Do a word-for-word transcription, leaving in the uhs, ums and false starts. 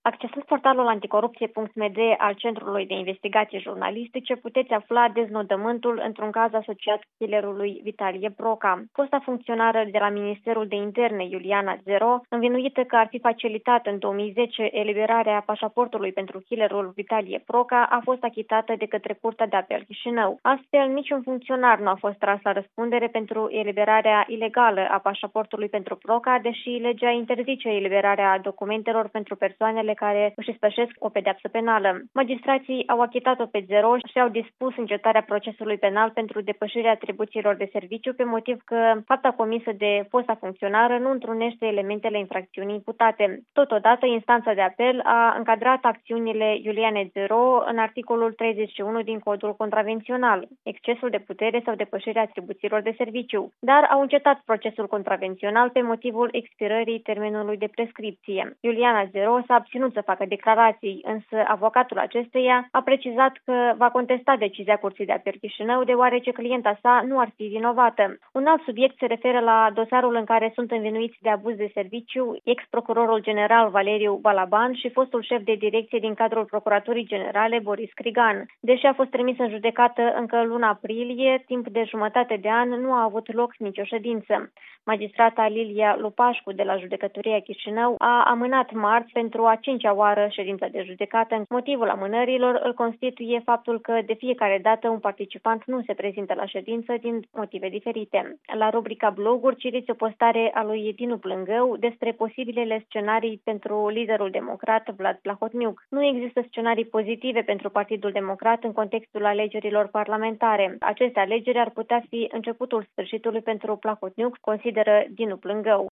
Accesând portalul anticorupție punct m d al Centrului de Investigații Jurnalistice, puteți afla deznodământul într-un caz asociat killerului Vitalie Proca. Fosta funcționară de la Ministerul de Interne, Iuliana Zero, învinuită că ar fi facilitat în două mii zece eliberarea pașaportului pentru killerul Vitalie Proca, a fost achitată de către Curtea de Apel Chișinău. Astfel, niciun funcționar nu a fost tras la răspundere pentru eliberarea ilegală a pașaportului pentru Proca, deși legea interzice eliberarea documentelor pentru persoanele care își spășesc o pedeapsă penală. Magistrații au achitat-o pe Zero și au dispus încetarea procesului penal pentru depășirea atribuțiilor de serviciu pe motiv că fapta comisă de fosta funcționară nu întrunește elementele infracțiunii imputate. Totodată, instanța de apel a încadrat acțiunile Iuliane Zero în articolul treizeci și unu din Codul Contravențional, excesul de putere sau depășirea atribuțiilor de serviciu, dar au încetat procesul contravențional pe motivul expirării termenului de prescripție. Iuliana Zero s-a abținut să facă declarații, însă avocatul acesteia a precizat că va contesta decizia Curții de Apel Chișinău, deoarece clienta sa nu ar fi vinovată. Un alt subiect se referă la dosarul în care sunt învinuiți de abuz de serviciu ex-procurorul general Valeriu Balaban și fostul șef de direcție din cadrul Procuraturii Generale Boris Crigan. Deși a fost trimis în judecată încă în luna aprilie, timp de jumătate de an nu a avut loc nicio ședință. Magistrata Lilia Lupașcu de la Judecătoria Chișinău a amânat marți pentru a cincea oară ședința de judecată. Motivul amânărilor îl constituie faptul că de fiecare dată un participant nu se prezintă la ședință din motive diferite. La rubrica bloguri citiți o postare a lui Dinu Plângău despre posibilele scenarii pentru liderul democrat Vlad Plahotniuc. Nu există scenarii pozitive pentru Partidul Democrat în contextul alegerilor parlamentare. Aceste alegeri ar putea fi începutul sfârșitului pentru Plahotniuc, consideră Dinu Plângău.